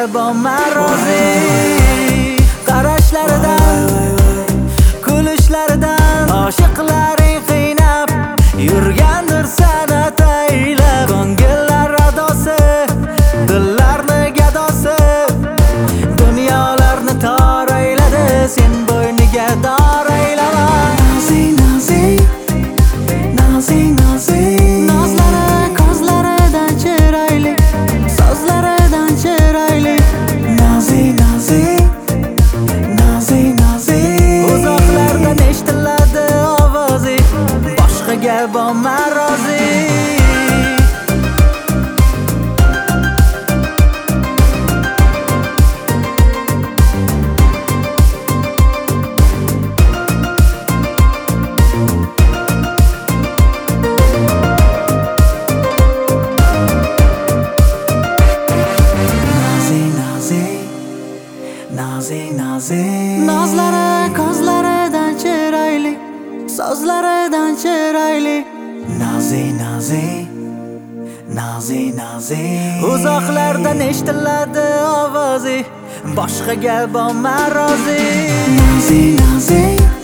bo'lman rozi. Qarashlaridan, kulishlaridan oshiqlaring qiynab yurgandir sana taylab. Ko'ngillar radosi, dillarni gadosi, dunyolarni tor ayladi, sen bo'yniga dor aylama. Nozlari ko'zlaridan chiroyli, so'zlaridan chiroyli. Uzoqlardan eshitiladi ovozi, boshqaga bo'lman rozi. Nozlari ko'zlaridan chiroyli, so'zlaridan chiroyli. Uzoqlardan eshitiladi ovozi, boshqaga bo'lman rozi.